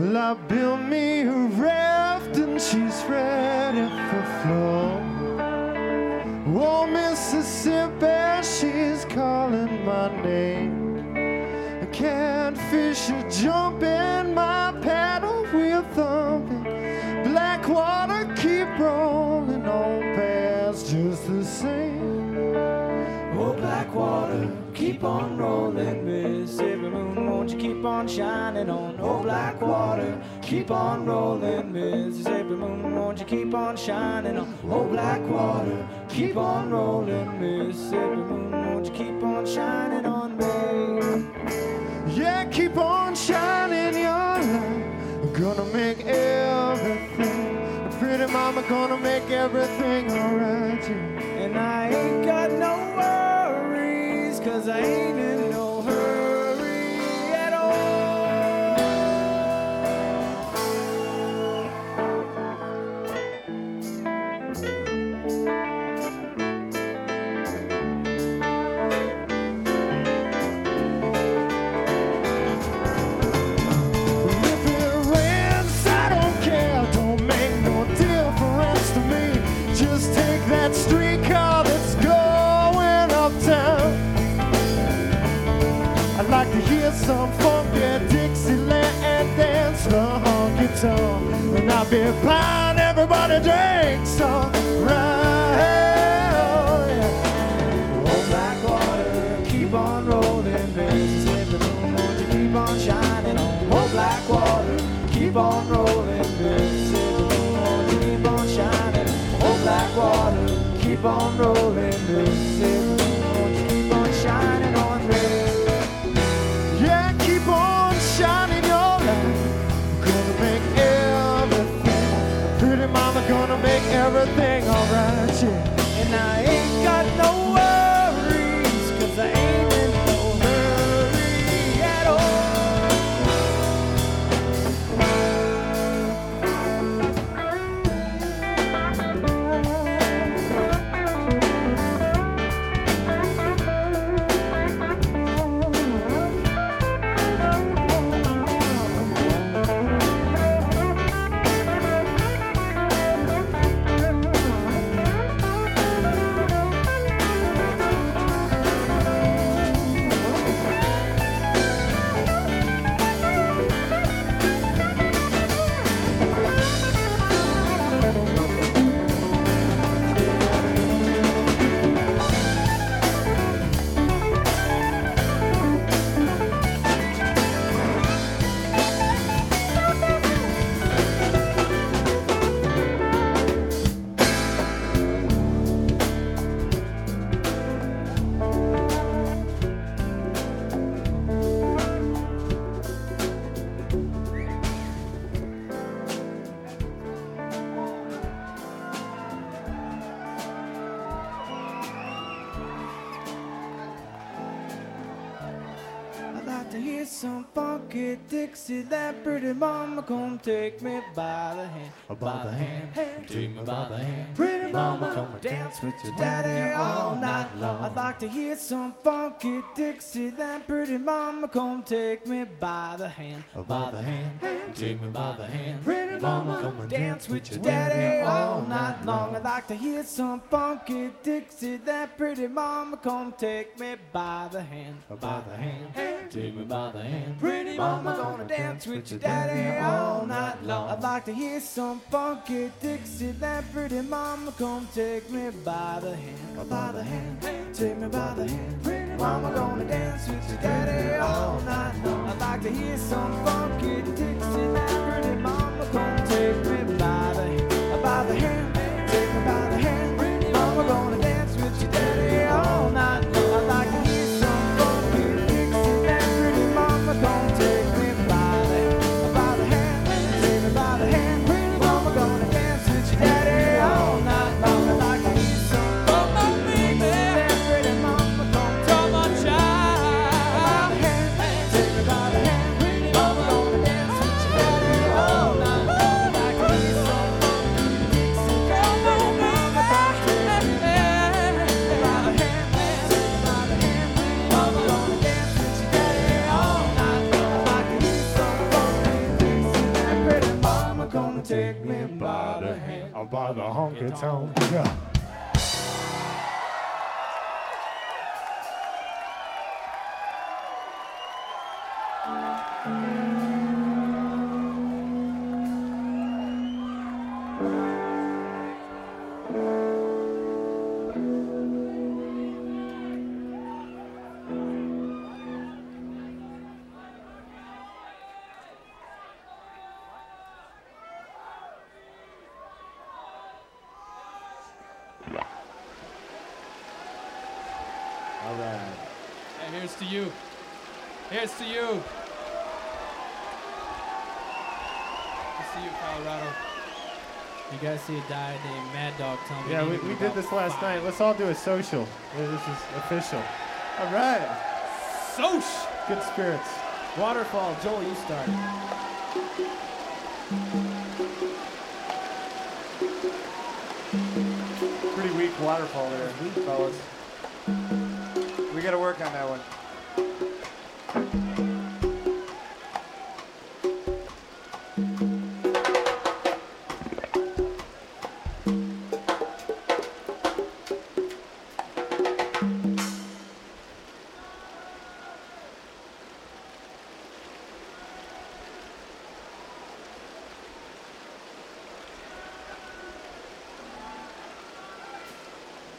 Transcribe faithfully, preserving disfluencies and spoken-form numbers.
Well, I built me a raft and she's ready for flow. Oh, Mississippi, she's calling my name. A catfish are jumping, my paddle wheel thumping. Black water keep rolling on past just the same. Oh, black water, keep on rolling, Mississippi moon, won't you keep on shining on? Oh, black water, keep on rolling, Mississippi moon, won't you keep on shining on? Oh, black water, keep on rolling, Mississippi moon, won't you keep on shining on me? Yeah, keep on shining your light. I'm gonna make everything, pretty mama gonna make everything alright, yeah. And I ain't got no worries, cause I ain't in no hurry at all. If it rains, I don't care, don't make no difference to me. Just take that streetcar that's going uptown. I'd like to hear some funky Dixieland dance the honky tonk. And I'll be fine, everybody drinks alright. Oh, black water, keep on rolling, Mississippi moon, won't you keep on shining on? Oh, black water, keep on rolling, Mississippi moon, won't you keep on shining on? Oh, black water, keep on rolling, Mississippi moon, won't you keep on shining on me? Yeah, keep on shining your light. Gonna make everything, pretty mama gonna make everything alright, yeah. And I ain't got no worries, cause I ain't in no hurry at all. I'd like to hear some funky Dixie, that pretty mama come take me by the hand, by the hand, take me by the hand. Pretty mama come dance with your daddy all night long. I'd like to hear some funky Dixie, that pretty mama come take me by the hand, by the hand, take me by the hand. Pretty mama come dance with your daddy all night long. I'd like to hear some funky Dixie, that pretty mama come take me by the hand, by the hand, take me by the hand. Pretty mama gonna dance with your daddy all night long. I'd like to hear some funky Dixie, that pretty mama come take me by the hand, by the hand, take me by the hand. Pretty mama gonna dance with your daddy all night long. I'd like to hear some funky Dixie, that pretty mama come take me by the hand, by the hand, take me by the hand. Pretty mama gonna dance with your daddy all night long. I'd like to hear some funky Dixie, that pretty mama gonna take me by the hand, by the hand, take me by the hand. Pretty mama gonna dance with your daddy all night long. I'd like to hear some funky Dixie, that pretty mama gonna take me by the hand, take me by the hand. Pretty mama gonna dance with your daddy by the honky tonk. Yeah. All right. Hey, here's to you. Here's to you. Here's to you, Colorado. You guys see a guy named Mad Dog tell me. Yeah, we, we did this last night. Let's all do a social. Yeah, this is official. All right. Soch! Good spirits. Waterfall, Joel, you start. Pretty weak waterfall there, fellas. We got to work on that one.